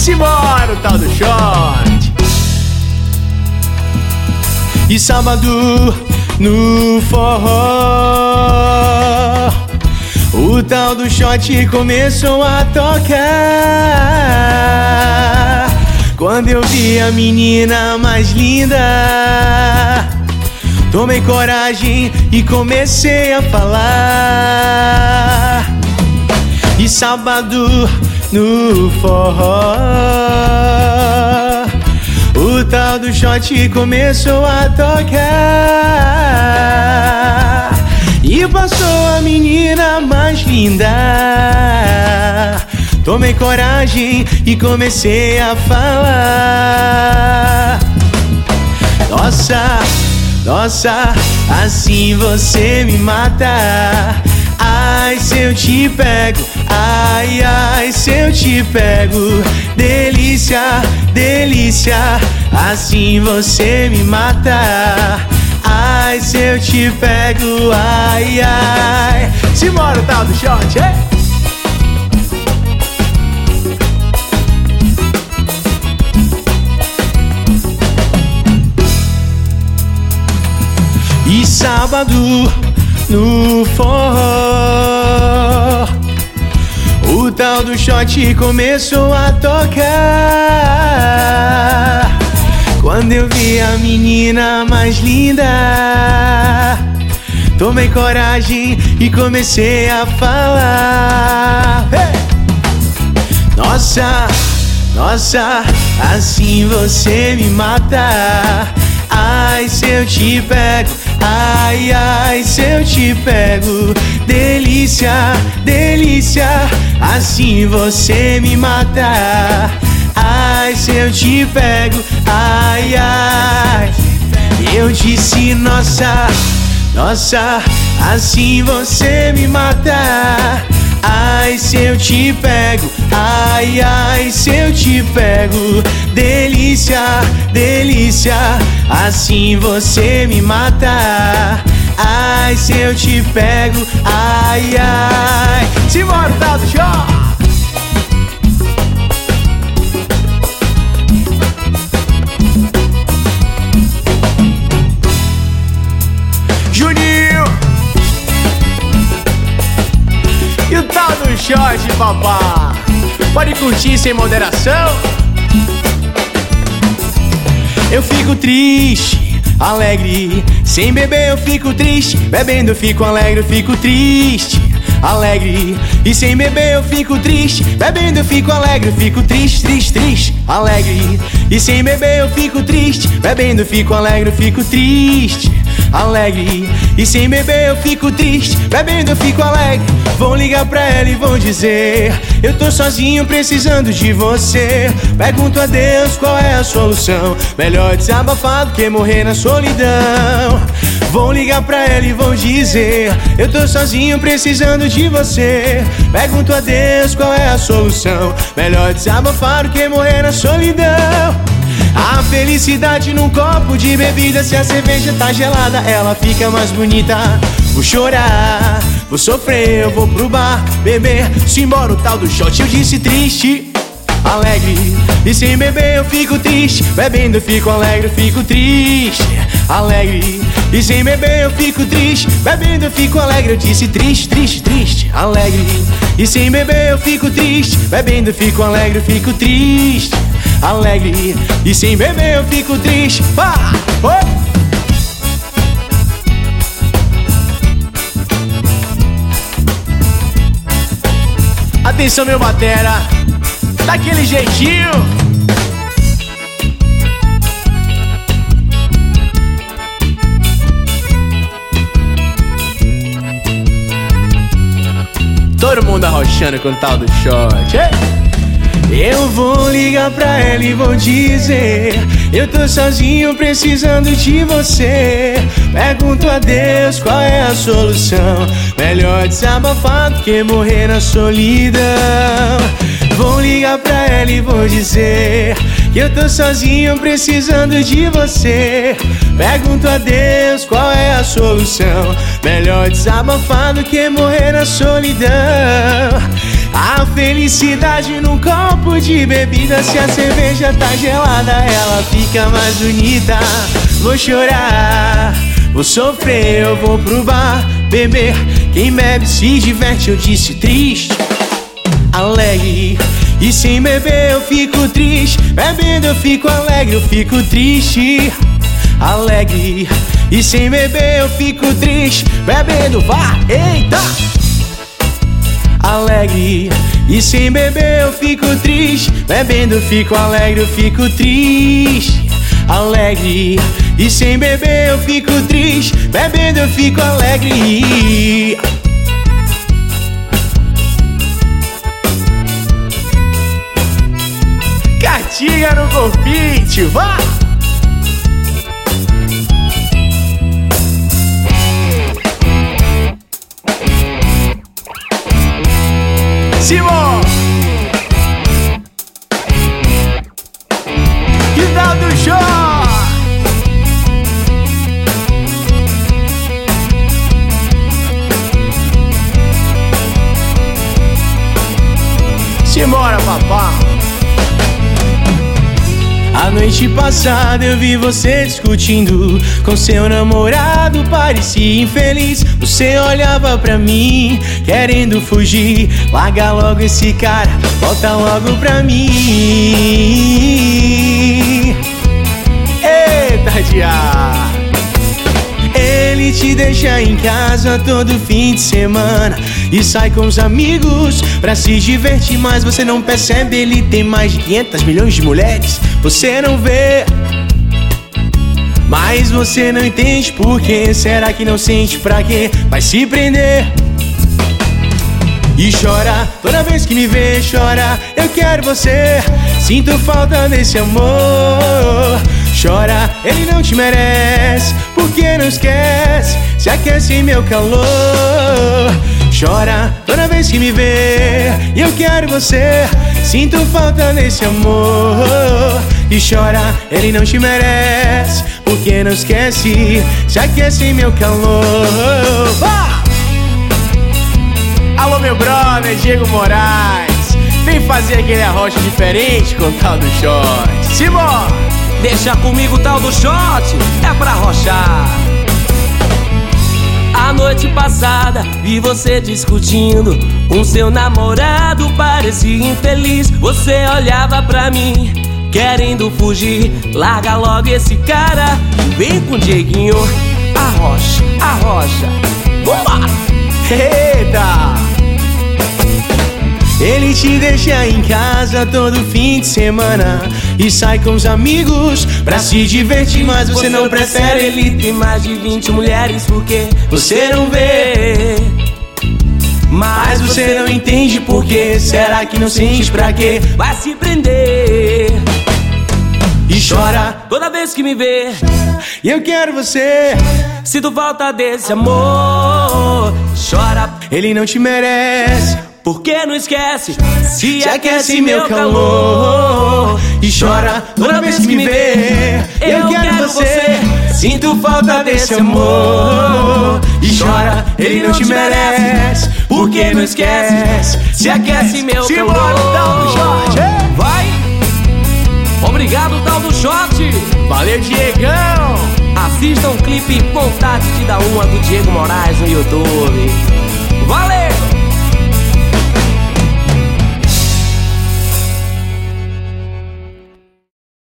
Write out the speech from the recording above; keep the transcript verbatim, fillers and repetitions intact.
Simbora o tal do shot. E sábado no forró, o tal do shot começou a tocar. Quando eu vi a menina mais linda, tomei coragem e comecei a falar. E sábado no forró, o tal do shot começou a tocar. E passou a menina mais linda, tomei coragem e comecei a falar. Nossa, nossa, assim você me mata. Ai, se eu te pego, ai, ai, se eu te pego. Delícia, delícia, assim você me mata. Ai, se eu te pego, ai, ai. Simbora o tal do shot, hein? E sábado no forró, o tal do shot começou a tocar. Quando eu vi a menina mais linda, tomei coragem e comecei a falar. Hey! Nossa, nossa, assim você me mata. Ai, se eu te pego, ai, ai, se eu te pego. Delícia, delícia, assim você me mata. Ai, se eu te pego, ai, ai. Eu disse, nossa, nossa, assim você me mata. Ai, se eu te pego, ai, ai, se eu te pego. Delícia, delícia, assim você me mata. Ai, se eu te pego, ai, ai. Simbora, tal do shot. Juninho e o tal do shot, papá. Pode curtir sem moderação. Eu fico triste, alegre. Sem beber eu fico triste. Bebendo eu fico alegre, eu fico triste, alegre. E sem beber eu fico triste. Bebendo eu fico alegre, eu fico triste, triste, triste, alegre. E sem beber eu fico triste. Bebendo eu fico alegre, eu fico triste, alegre. E sem beber eu fico triste. Bebendo eu fico alegre. Vou ligar pra ela e vou dizer: eu tô sozinho precisando de você. Pergunto a Deus qual é a solução. Melhor desabafar do que morrer na solidão. Vou ligar pra ela e vou dizer: eu tô sozinho precisando de você. Pergunto a Deus qual é a solução. Melhor desabafar do que morrer na solidão. A felicidade num copo de bebida. Se a cerveja tá gelada, ela fica mais bonita. Vou chorar, vou sofrer, eu vou pro bar beber. Simbora o tal do shot, eu disse triste, alegre. E sem beber eu fico triste. Bebendo eu fico alegre, eu fico triste, alegre. E sem beber eu fico triste. Bebendo eu fico alegre, eu disse triste, triste, triste, alegre. E sem beber eu fico triste. Bebendo eu fico alegre, eu fico triste, alegre. E sem beber eu fico triste. Ah! Oh! Atenção, meu batera, daquele jeitinho. Todo mundo arrochando com o tal do shot. Eu vou ligar pra ela e vou dizer: eu tô sozinho precisando de você. Pergunto a Deus qual é a solução. Melhor desabafar do que morrer na solidão. Vou ligar pra ela e vou dizer que eu tô sozinho precisando de você. Pergunto a Deus qual é a solução. Melhor desabafar do que morrer na solidão. A felicidade num copo de bebida. Se a cerveja tá gelada, ela fica mais bonita. Vou chorar, vou sofrer, eu vou pro bar beber. Quem bebe se diverte, eu disse triste, alegre. E sem beber eu fico triste. Bebendo eu fico alegre, eu fico triste, alegre. E sem beber eu fico triste. Bebendo, vá, eita! Alegre. E sem beber eu fico triste. Bebendo eu fico alegre, eu fico triste, alegre. E sem beber eu fico triste. Bebendo eu fico alegre. Catinga no corpite, vá! Simão! Que tal do show? Simbora, papá! A noite passada eu vi você discutindo com seu namorado, parecia infeliz. Você olhava pra mim, querendo fugir. Larga logo esse cara, volta logo pra mim. Eita, dia! Ele te deixa em casa todo fim de semana e sai com os amigos pra se divertir, mas você não percebe, ele tem mais de quinhentos milhões de mulheres. Você não vê, mas você não entende por quê. Será que não sente pra quê? Vai se prender e chora toda vez que me vê, chora. Eu quero você, sinto falta desse amor. Chora, ele não te merece, porque não esquece, se aquece em meu calor. Chora toda vez que me vê, e eu quero você, sinto falta desse amor. E chora, ele não te merece, porque não esquece, se aquece em meu calor. Ah! Alô meu brother, Diego Moraes, vem fazer aquele arrocha diferente com o tal do shot. Simão! Deixa comigo o tal do shot, é pra arrochar. A noite passada vi você discutindo com seu namorado, parecia infeliz. Você olhava pra mim, querendo fugir. Larga logo esse cara, vem com o Dieguinho. Arrocha, arrocha, vambora! Eita! Ele te deixa em casa todo fim de semana e sai com os amigos pra se divertir, mas você, você não prefere. Ele tem mais de vinte mulheres, porque você não vê, mas você não entende por quê. Será que não sente pra quê? Vai se prender e chora toda vez que me vê. E eu quero você, sinto falta desse amor. Chora, ele não te merece, porque não esquece, se, se aquece meu calor. E chora toda vez que me vê. Eu, eu quero você, sinto falta desse amor. E chora, ele não te merece, porque não esquece, se aquece meu calor. Tal do shot, vai! Obrigado, tal do shot. Valeu, Diegão. Assista um clipe Vontade de Dar Uma do Diego Moraes no YouTube.